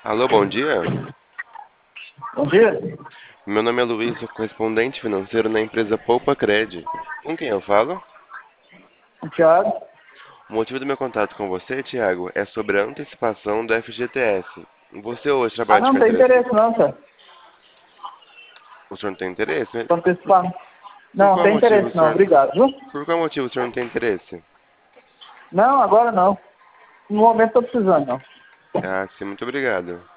Alô, bom dia. Bom dia, Meu nome é Luiz, sou correspondente financeiro na empresa Poupa Cred. Com quem eu falo? Thiago. O motivo do meu contato com você, Tiago, é sobre a antecipação do FGTS. Você hoje Ah, trabalha de não, tem carteira interesse assinada? não, cara. O senhor não tem interesse? Pra antecipar. Por Não, qual tem motivo o interesse não, senhor... obrigado, viu? Por qual motivo o senhor não tem interesse? Não, agora não. No momento tô precisando, não. Ah, sim, muito obrigado.